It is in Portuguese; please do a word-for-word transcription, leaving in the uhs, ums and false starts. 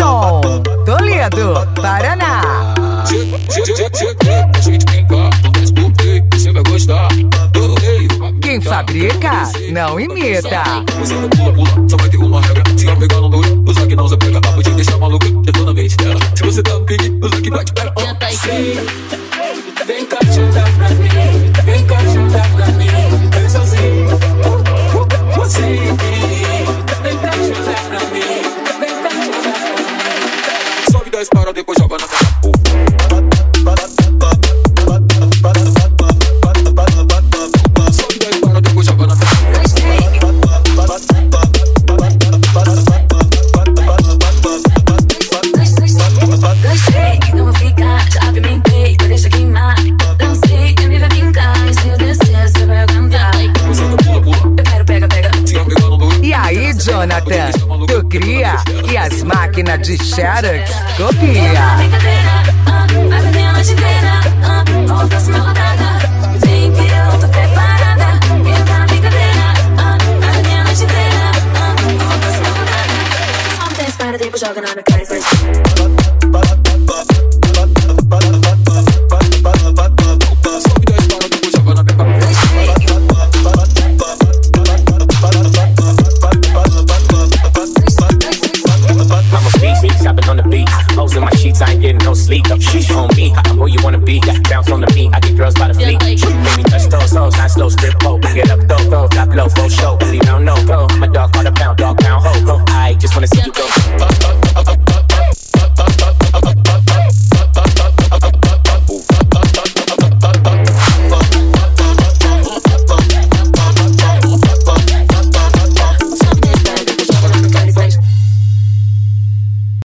Edson, Toledo, Paraná. Quem fabrica, não imita. Usando pula, pula, só vai ter uma regra. Se ela pegar no bagulho, usa que não se pega. Papo de deixar maluco, já tô na mente dela. Se você tá no pique, usa que vai te pegar. Vem cá, jantar pra mim. Vem cá, jantar pra mim. Vem sozinho. Você vem cá, jantar pra mim. Vem cá, jantar pra mim. Sobe dez para, depois joga na cara. Sobe dez para, depois joga na cara. Gostei, não vou ficar, já apimentei, vou deixar queimar. Dancei, quer me ver brincar, e se eu descer, você vai aguentar. Eu quero pega, pega. E aí, Jonathan, tu cria e as máquinas de Xerox copia. Brincadeira, ah, vai perder a noite inteira, ah, vamos pra próxima rodada. Vem que eu tô preparada. Entra brincadeira, ah, vai perder a noite inteira, ah, vamos pra próxima rodada. Só me tem para, depois joga na minha cara e faz.